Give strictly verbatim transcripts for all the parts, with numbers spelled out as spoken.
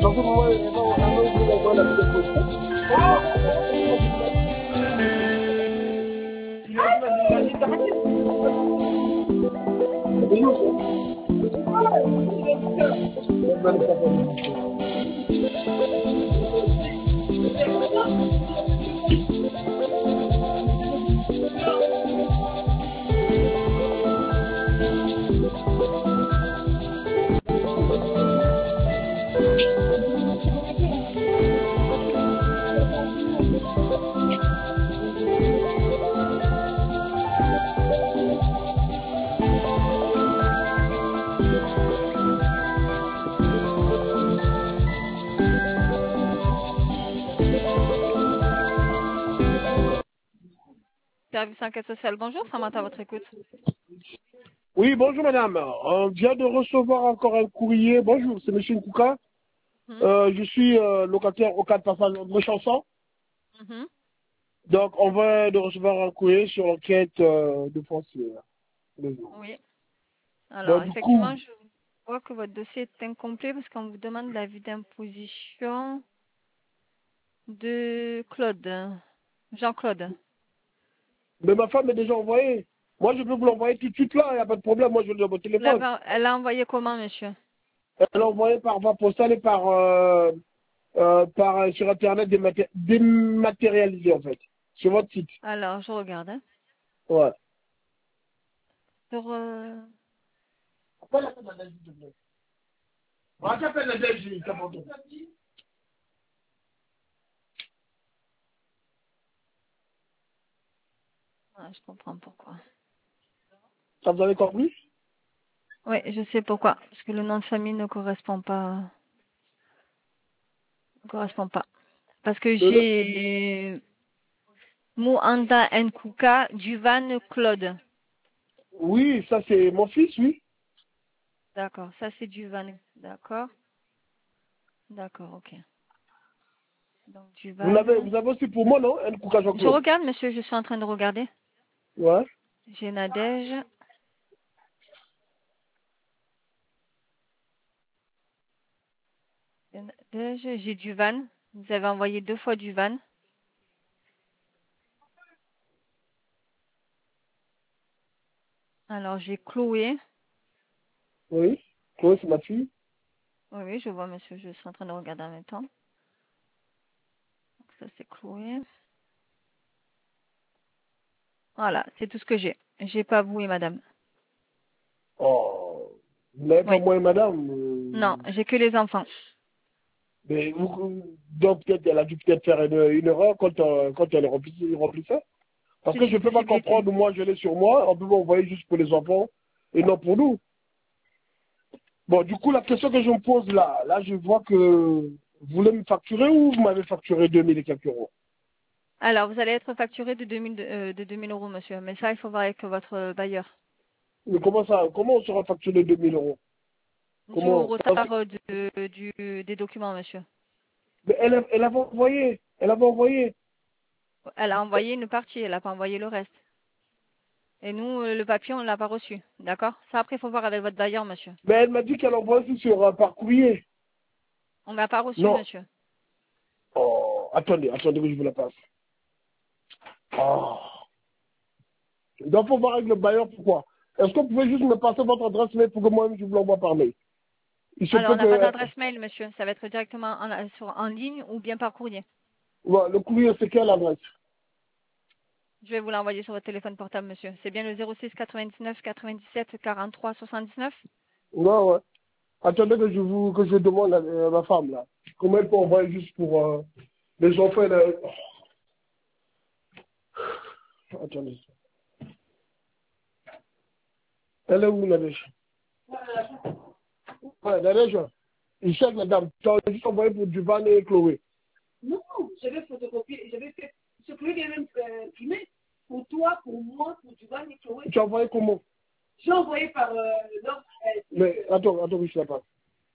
Dans ce moment, elle va vous envoyer la vidéo. Service enquête sociale, bonjour, Samantha, à votre écoute. Oui, bonjour madame. On vient de recevoir encore un courrier. Bonjour, c'est monsieur Nkouka. Mm -hmm. euh, je suis euh, locataire au quatre Passage de Chanson. Mm -hmm. Donc, on va de recevoir un courrier sur l'enquête euh, de foncière. Oui. Alors, Donc, du effectivement, coup, je vois que votre dossier est incomplet parce qu'on vous demande l'avis d'imposition de Claude. Jean-Claude. mais ma femme est déjà envoyée. Moi, je peux vous l'envoyer tout de suite là, il n'y a pas de problème. Moi, je l'ai dans mon téléphone. Elle a envoyé comment, monsieur? Elle l'a envoyé par voie postale et par, euh, euh, par euh, sur Internet dématé dématérialisé, en fait. Sur votre site. Alors, je regarde. Hein. Ouais. Sur... Euh... Appelle la Nadège, s'il te plaît. Appelle la Nadège, t'as pas entendu. Ah, je comprends pourquoi. Ça vous avez compris? Oui, je sais pourquoi. Parce que le nom de famille ne correspond pas. Ne correspond pas. Parce que j'ai Mouanda Nkouka Duvan Claude. Oui, ça c'est mon fils, oui. D'accord, ça c'est Duvan. D'accord. D'accord, ok. Donc Vous l'avez, Duvan. vous avez aussi pour moi, non? Nkouka Je Jean-Claude. regarde, monsieur, je suis en train de regarder. Ouais. J'ai Nadège. Nadège, j'ai Duvan. Vous avez envoyé deux fois Duvan. Alors j'ai Chloé. Oui. Chloé, c'est ma fille. Oui, oui, je vois, monsieur, je suis en train de regarder en même temps. Donc, ça c'est Chloé. Voilà, c'est tout ce que j'ai. J'ai pas vous et madame. Oh. Vous n'avez pas Oui. moi et madame. Euh... Non, j'ai que les enfants. Mais vous, donc peut-être elle a dû peut-être faire une, une erreur quand, euh, quand elle remplissait, remplissait. Parce C'est que je une ne peux pas possibilité. comprendre, moi je l'ai sur moi, on peut m'envoyer juste pour les enfants et non pour nous. Bon, du coup, la question que je me pose là, là je vois que vous voulez me facturer ou vous m'avez facturé deux mille et quelques euros? Alors, vous allez être facturé de deux mille, euh, de deux mille euros, monsieur. Mais ça, il faut voir avec votre bailleur. Mais comment ça, comment on sera facturé deux mille euros? Dû au Comment? retard euh, de, du, des documents, monsieur. Mais elle, a- elle avait envoyé, elle avait envoyé. Elle a envoyé une partie, elle n'a pas envoyé le reste. Et nous, euh, le papier, on ne l'a pas reçu. D'accord? Ça, après, il faut voir avec votre bailleur, monsieur. Mais elle m'a dit qu'elle envoie aussi sur euh, par courrier. On ne l'a pas reçu, Non. monsieur. Oh, attendez, attendez que je vous la passe. Oh. Donc, faut voir avec le bailleur pourquoi. Est-ce que vous pouvez juste me passer votre adresse mail pour que moi-même je vous l'envoie par mail? Il se Alors, peut on n'a pas que... d'adresse mail, monsieur. Ça va être directement en, sur, en ligne ou bien par courrier. Ouais, le courrier, c'est quelle adresse? Je vais vous l'envoyer sur votre téléphone portable, monsieur. C'est bien le zéro six quatre-vingt-dix-neuf quatre-vingt-dix-sept quarante-trois soixante-dix-neuf? Ouais, ouais. Attendez que je vous que je demande à, à ma femme, là. Comment elle peut envoyer juste pour euh, les enfants? Là. Oh. Attendez. Elle est où, Nadège? Ouais, Nadège. Il cherche, madame. Tu as juste envoyé pour Duvan et Chloé. Non, je vais photocopier, je vais faire ce que j'ai même euh, imprimé pour toi, pour moi, pour Duban et Chloé. Tu as envoyé comment? J'ai envoyé par euh, l'ordre. Euh, Mais attends, attends, je ne sais pas.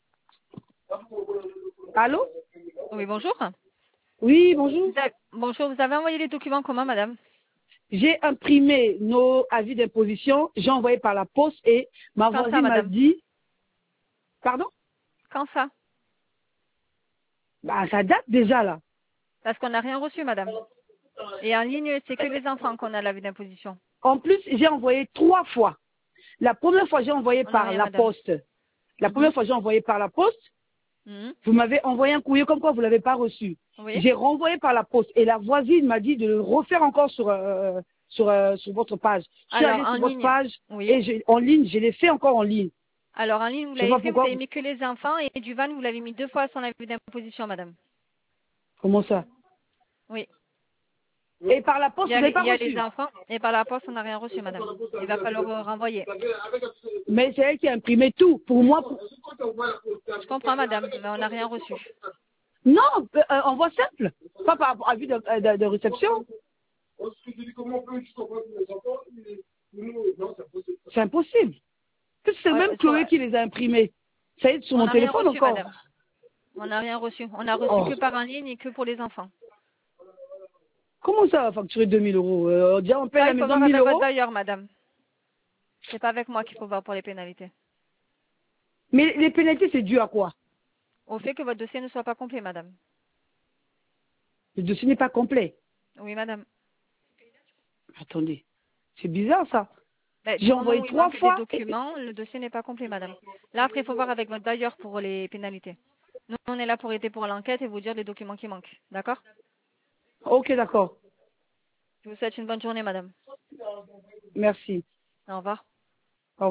Allô? Oui, bonjour. Oui, bonjour. Vous avez- Bonjour, vous avez envoyé les documents comment, madame? J'ai imprimé nos avis d'imposition, j'ai envoyé par la poste et ma Quand ça, voisine m'a madame? dit, pardon? Quand ça? Bah, ça date déjà, là. Parce qu'on n'a rien reçu, madame. Et en ligne, c'est que les enfants qu'on a l'avis d'imposition. En plus, j'ai envoyé trois fois. La première fois, j'ai envoyé On n'a par rien, la madame. poste. La Mhm. première fois, j'ai envoyé par la poste. Mhm. Vous m'avez envoyé un courrier comme quoi vous ne l'avez pas reçu. Oui. J'ai renvoyé par la poste. Et la voisine m'a dit de le refaire encore sur, euh, sur, euh, sur votre page. Je suis Alors, allée en sur votre ligne. page Oui. et je, en ligne, je l'ai fait encore en ligne. Alors, en ligne, vous Je sais l'avez pas fait, vous pourquoi. avez mis que les enfants et du van, vous l'avez mis deux fois son avis d'imposition, madame. Comment ça? Oui. Et par la poste, Il y vous a, n'avez pas il y a les reçu. enfants et par la poste, on n'a rien reçu, madame. Il va falloir euh, renvoyer. Mais c'est elle qui a imprimé tout. Pour moi, pour... Je comprends, madame, mais on n'a rien reçu. non, euh, euh, envoi simple. Pas par rapport à vue de, de, de réception. C'est impossible. Parce que c'est Ouais, même sur- Chloé qui les a imprimés. Ça y est, sur on mon n'a rien téléphone reçu, encore. madame. On n'a rien reçu. On n'a reçu Oh. que par en ligne et que pour les enfants. Comment ça va facturer deux mille euros euh, déjà, on paye Ça, la il faut maison voir mille avec votre euros. bailleur, madame. C'est pas avec moi qu'il faut voir pour les pénalités. Mais les pénalités, c'est dû à quoi? Au fait que votre dossier ne soit pas complet, madame. Le dossier n'est pas complet. Oui, madame. Attendez, c'est bizarre ça. Ben, J'ai du moment envoyé où il trois manque des fois. Et... documents, le dossier n'est pas complet, madame. Là, après, il faut voir avec votre bailleur pour les pénalités. Nous, on est là pour aider pour l'enquête et vous dire les documents qui manquent. D'accord? Ok, d'accord. Je vous souhaite une bonne journée, madame. Merci. Au revoir.